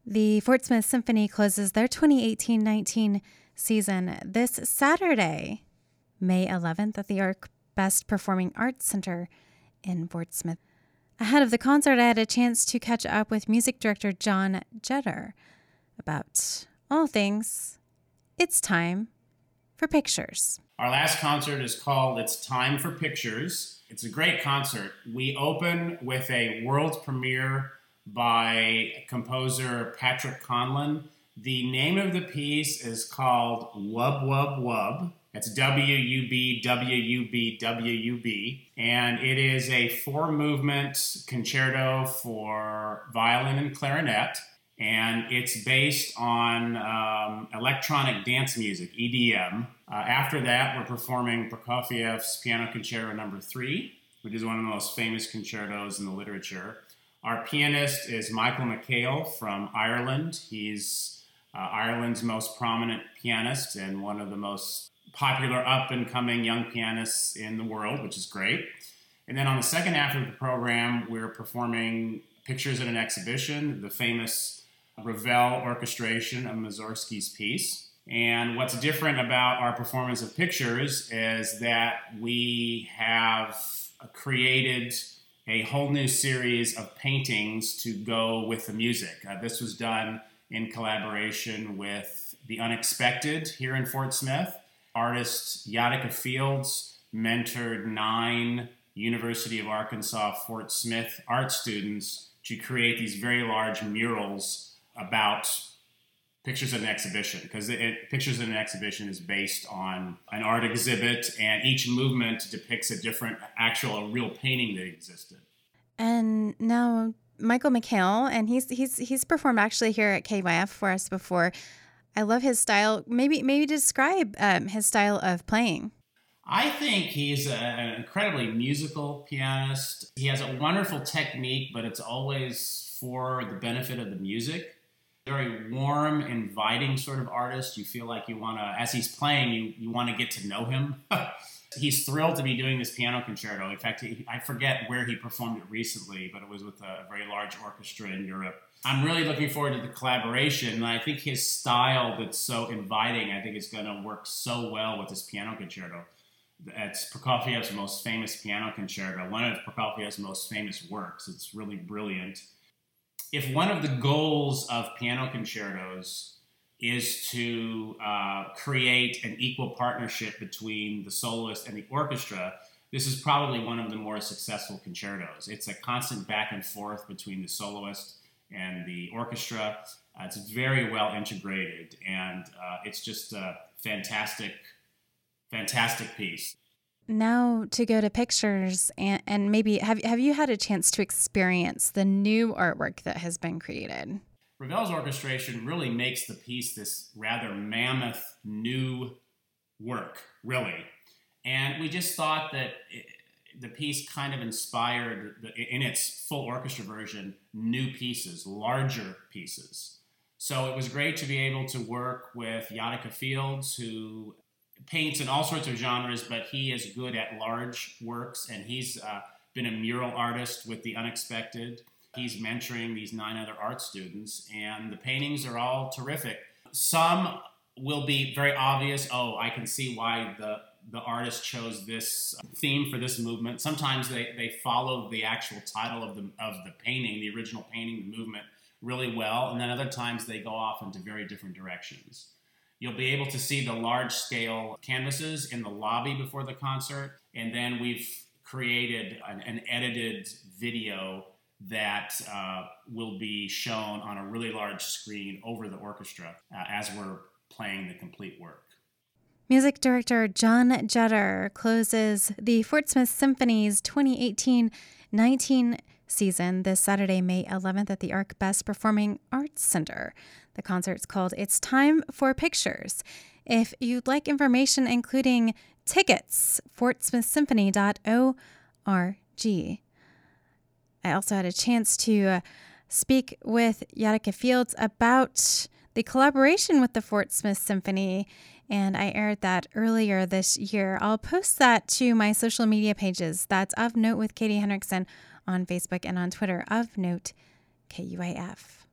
The Fort Smith Symphony closes their 2018-19 season this Saturday, May 11th, at the Arc Best Performing Arts Center in Fort Smith. Ahead of the concert, I had a chance to catch up with music director John Jetter about all things It's Time for Pictures. Our last concert is called It's Time for Pictures. It's a great concert. We open with a world premiere by composer Patrick Conlon. The name of the piece is called Wub Wub Wub. It's W-U-B, W-U-B, W-U-B. And it is a 4-movement concerto for violin and clarinet. And it's based on electronic dance music, EDM. After that, we're performing Prokofiev's Piano Concerto No. 3, which is one of the most famous concertos in the literature. Our pianist is Michael McHale from Ireland. He's Ireland's most prominent pianist and one of the most popular up-and-coming young pianists in the world, which is great. And then on the second half of the program, we're performing Pictures in an Exhibition, the famous Ravel orchestration of Mussorgsky's piece. And what's different about our performance of Pictures is that we have created a whole new series of paintings to go with the music. This was done in collaboration with The Unexpected here in Fort Smith. Artist Yadika Fields mentored 9 University of Arkansas Fort Smith art students to create these very large murals about Pictures in an Exhibition, because Pictures in an Exhibition is based on an art exhibit, and each movement depicts a different, a real painting that existed. And now Michael McHale, and he's performed actually here at KYF for us before. I love his style. Maybe describe his style of playing. I think he's an incredibly musical pianist. He has a wonderful technique, but it's always for the benefit of the music. Very warm, inviting sort of artist. You feel like you want to, as he's playing, you want to get to know him. He's thrilled to be doing this piano concerto. In fact, I forget where he performed it recently, but it was with a very large orchestra in Europe. I'm really looking forward to the collaboration, and I think his style that's so inviting, I think is going to work so well with this piano concerto. It's Prokofiev's most famous piano concerto, one of Prokofiev's most famous works. It's really brilliant. If one of the goals of piano concertos is to create an equal partnership between the soloist and the orchestra, this is probably one of the more successful concertos. It's a constant back and forth between the soloist and the orchestra. It's very well integrated, and it's just a fantastic piece. Now to go to Pictures, and maybe have you had a chance to experience the new artwork that has been created? Ravel's orchestration really makes the piece this rather mammoth new work, really. And we just thought that the piece kind of inspired, in its full orchestra version, new pieces, larger pieces. So it was great to be able to work with Yadika Fields, who paints in all sorts of genres, but he is good at large works, and he's been a mural artist with The Unexpected. He's mentoring these 9 other art students, and the paintings are all terrific. Some will be very obvious. Oh, I can see why the artist chose this theme for this movement. Sometimes they follow the actual title of the painting, the original painting, the movement, really well, and then other times they go off into very different directions. You'll be able to see the large-scale canvases in the lobby before the concert, and then we've created an edited video that will be shown on a really large screen over the orchestra as we're playing the complete work. Music director John Jetter closes the Fort Smith Symphony's 2018-19 season this Saturday, May 11th at the Arc Best Performing Arts Center. The concert's called It's Time for Pictures. If you'd like information, including tickets, fortsmithsymphony.org. I also had a chance to speak with Yadika Fields about the collaboration with the Fort Smith Symphony, and I aired that earlier this year. I'll post that to my social media pages. That's Of Note with Katie Henriksen on Facebook and on Twitter, Of Note KUAF.